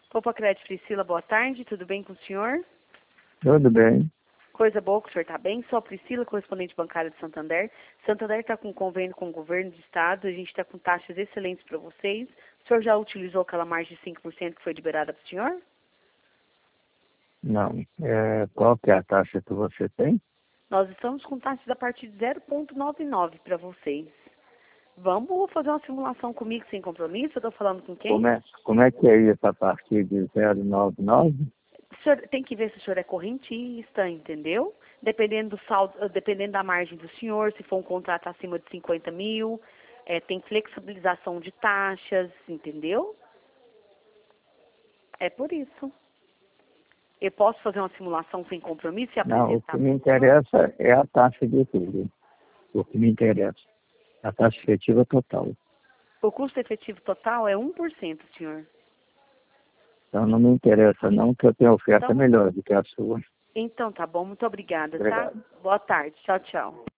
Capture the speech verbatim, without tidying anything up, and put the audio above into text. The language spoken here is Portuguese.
Poupa Crédito Priscila, boa tarde, tudo bem com o senhor? Tudo bem. Coisa boa que o senhor está bem. Sou a Priscila, correspondente bancária de Santander. Santander está com convênio com o governo do estado, a gente está com taxas excelentes para vocês. O senhor já utilizou aquela margem de cinco por cento que foi liberada para o senhor? Não. É, qual que é a taxa que você tem? Nós estamos com taxas a partir de zero vírgula noventa e nove para vocês. Vamos fazer uma simulação comigo sem compromisso? Eu estou falando com quem? Como é, como é que é isso a partir de zero vírgula noventa e nove? O senhor tem que ver se o senhor é correntista, entendeu? Dependendo do saldo, dependendo da margem do senhor, se for um contrato acima de cinquenta mil, é, tem flexibilização de taxas, entendeu? É por isso. Eu posso fazer uma simulação sem compromisso e Não, o apresentar? que me interessa é a taxa de juros. O que me interessa. A taxa efetiva total. O custo efetivo total é um por cento, senhor. Então não me interessa não, que eu tenho oferta Então, melhor do que a sua. então tá bom, muito obrigada, Obrigado. tá? Boa tarde, tchau, tchau.